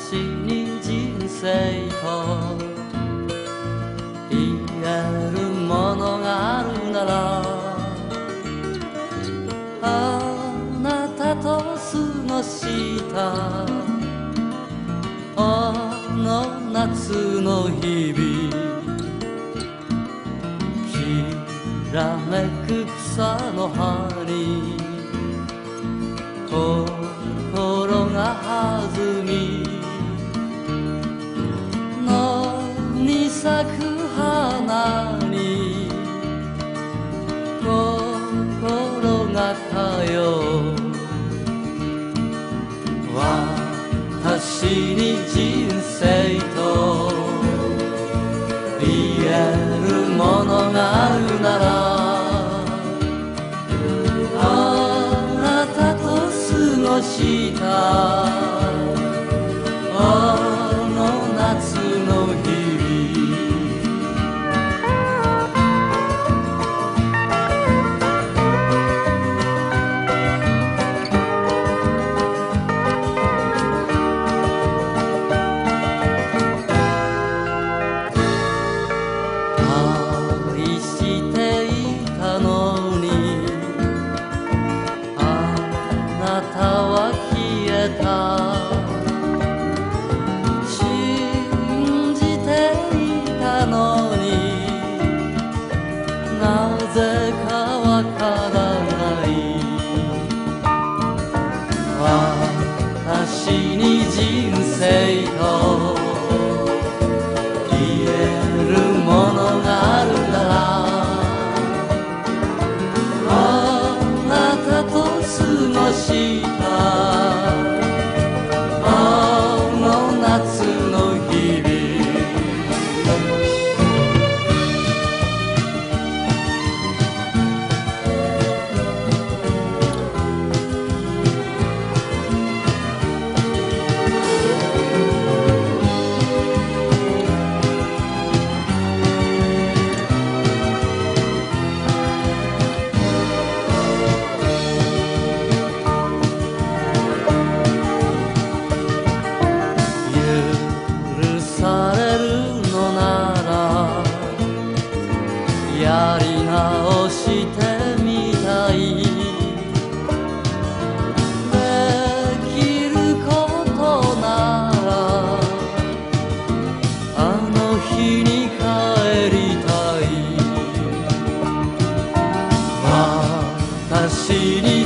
私に人生と言えるものがあるなら、あなたと過ごしたあの夏の日々、きらめく草の葉に心が弾み、野に咲く花に心が通う。私に人生と言えるものがあるなら、あなたと過ごしたあの夏の日々。愛していたのにあなたは消えた。信じていたのになぜかわからない。私に人生と言えるものがあるなら、あなたと過ごしたあの夏の日々。許されるのならやり直してみたい。できることならあの日に帰りたい。私に